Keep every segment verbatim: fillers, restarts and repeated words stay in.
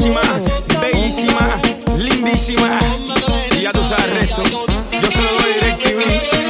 chulísima, bellísima, lindísima. Y ya tú sabes el resto. Yo se lo doy DirecTV.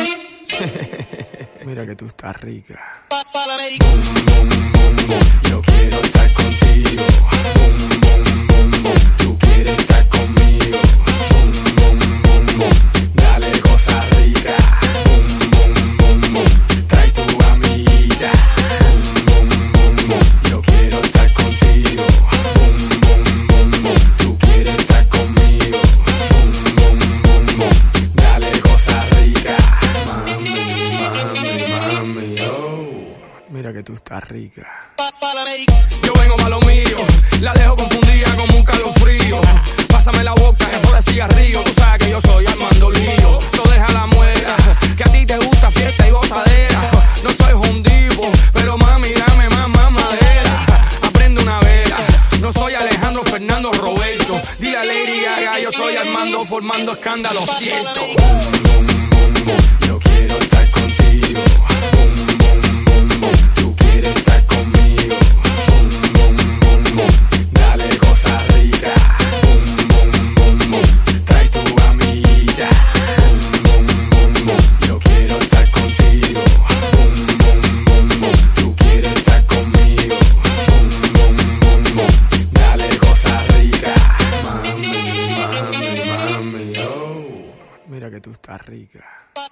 Mira que tú estás rica. Boom, boom, boom, boom. Yo quiero estar contigo. Boom, boom, boom, boom. Tú quieres estar conmigo. Boom, boom, boom, boom. Dale cosa rica. Boom, boom, boom, boom. Trae tu amiguita. Boom, boom, boom, boom. Yo quiero estar contigo. Boom, boom, boom, boom. Tú quieres estar conmigo. Boom, boom, boom, boom. Dale cosa rica. Mami, mami, mami, oh. Mira que tú estás rica. Yo vengo pa' lo mío, la dejo confundida como un calofrío. Pásame la boca, que por el cigarrillo. Tú sabes que yo soy Armando Lío. So deja la muera, que a ti te gusta fiesta y gozadera. No soy hondivo, pero mami, dame más, más madera. Aprende una vela, no soy Alejandro Fernando Roberto. Dile a Lady Gaga, yo soy Armando formando escándalo, siento. Boom, boom, boom, boom. Yo quiero estar contigo. Boom, boom, boom, boom. Tú quieres estar conmigo. Boom, boom, boom, boom. Dale cosa rica. Boom, boom, boom, boom. Trae tu amiguita. Boom, boom, boom, boom. Yo quiero estar contigo. Boom, boom, boom, boom. Tú quieres estar conmigo. Boom, boom, boom, boom. Dale cosa rica. Mami, mami, mami, oh. Mira que tú estás rica.